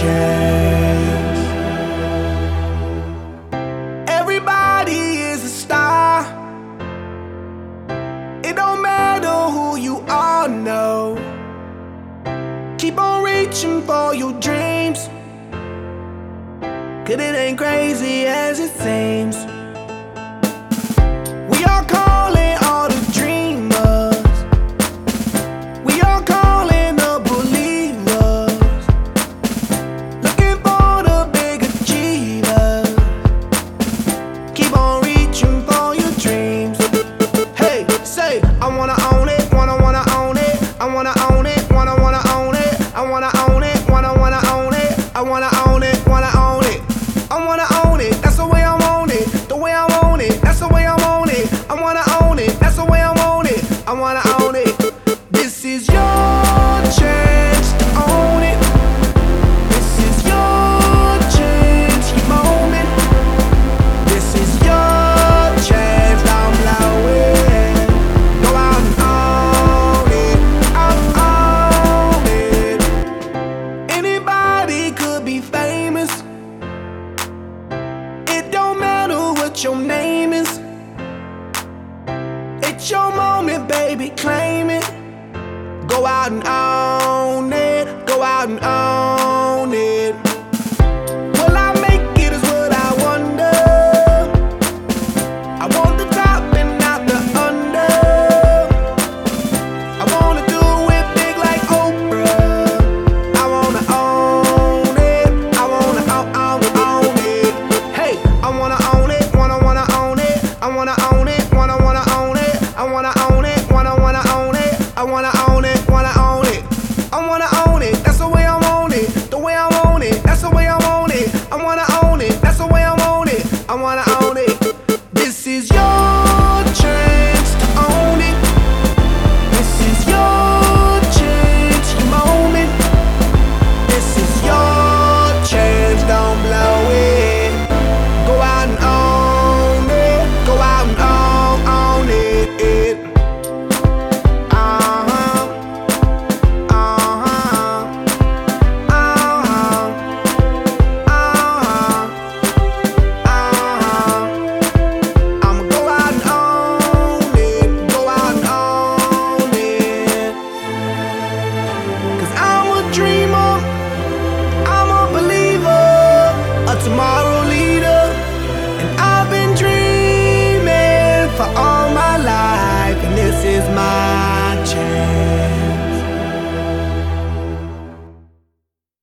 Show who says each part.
Speaker 1: chance. Everybody is a star. It don't matter who you are, no. Keep on reaching for your dreams, 'cause it ain't crazy as it seems. We are calling all the dreamers. We are calling the believers. Looking for the big achievers. Keep on reaching for your dreams. Hey, say, I wanna own it, wanna own it. I wanna own it, wanna own it. I wanna own it, wanna own it. I wanna own it, wanna own it. I wanna own it, that's the way I want it. The way I want it, that's the way I want it. I wanna own it, that's the way I want it. I wanna own it. This is your chance to own it. This is your chance, your moment. This is your chance, I'm blowing. Go out and own it, own it. Anybody could be famous. It don't matter what your name is. It's your moment, baby, claim it. Go out and own